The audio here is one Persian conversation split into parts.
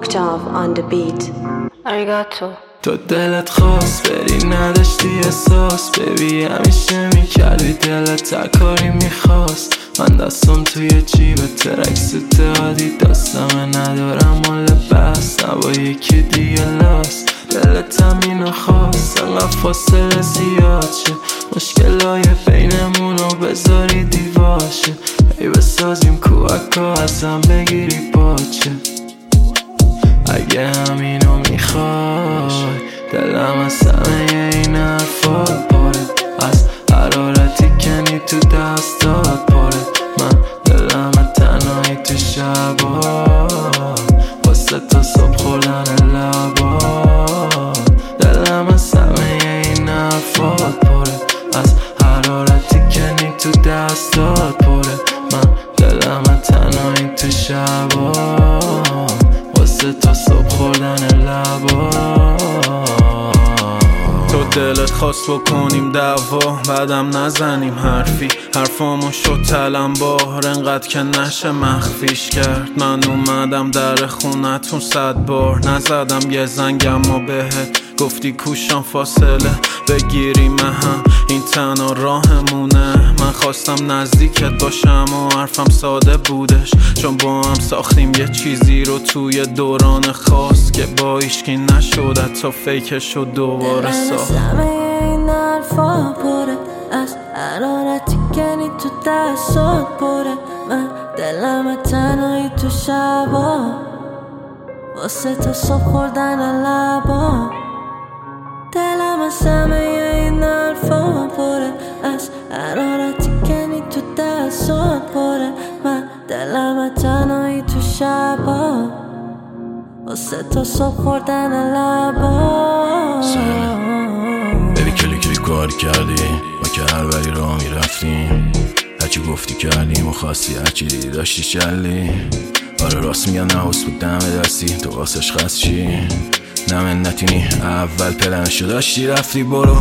Mokhtar on the beat. Arigato. تو دلت خواست بری نداشتی احساس، ببی همیشه میکردی دلت تکاری میخواست. من دستم توی جیب ترک سوته عادی دستم ندارم مال بس، نبا یکی دیگه لاست. دلت همینو خواست انقدر فاصله زیاد شه، مشکلای بینمونو بذاری دیواشه. ای بسازیم کوهکا ازم بگیری پاچه. اگه همینو میخوای دلم از همه این حرفا پاره، از حرارتی کنی تو دستات پاره. من دلم تنهایی تو شبا واسه تا صبح خوردن لبا. دلم از همه این حرفات پاره، از حرارتی کنی تو دستات پاره. من دلم تنهایی تو شبا واسه تا صبح خوردن لبا. تو دلت خواست بکنیم دعوا بعدم نزنیم حرفی، حرفامو شد تلمبار انقدر که نشه مخفیش کرد. من اومدم در خونتون 100 بار نزدم یه زنگم و بهت گفتی کوشم فاصله بگیریم هم این تنها راهمونه. من خواستم نزدیکت باشم و حرفم ساده بودش، چون با هم ساختیم یه چیزی رو توی دوران خاص که با ایشکی نشد حتی فیکش رو دوباره ساخت. همه این حرفا پره، از حرارتی کنی تو دستات پره. من دلم تنهایی تو شبا واسه تا صبح خوردن لبا. دلم از همه این حرفا پره، از حرارتی کنی تو دستات پره. من دلم تنهایی تو شبا واسه تا صبح خوردن لبا. ببی کلی کاری کردی ما که هر بری راه میرفتیم، هرچی گفتی کردیم و خواستی هرچی دیدی داشتی چلی. آره راست میگن نحوس بود دم دستی تو واسش خست چی نمنتینی اول پلنشو داشتی رفتی. برو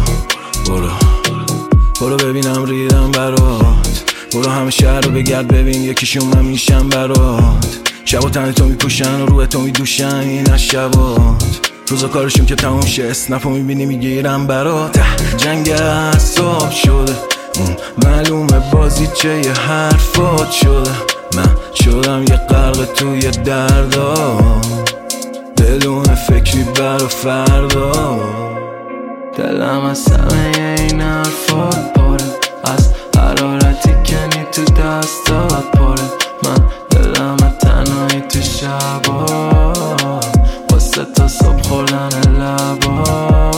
ببینم ریدم برات، برو همه شهر رو بگرد ببین یکیشون من میشم برات. شب و تن تو میپوشن و روح تو میدوشن این از شبات، روزا کارشون که تموم شه اسنپو میبینی میگیرم برات. جنگ اعصاب شده معلومه بازی چه یه حرفات شده. من شدم یه غرق توی دردا بدون فکری برا فردا. دلم از همه این حرفات پاره، از حرارتی کنی تو دستات پاره. من دلم تنهایی تو شبا واسه تا صبح خوردن لبا.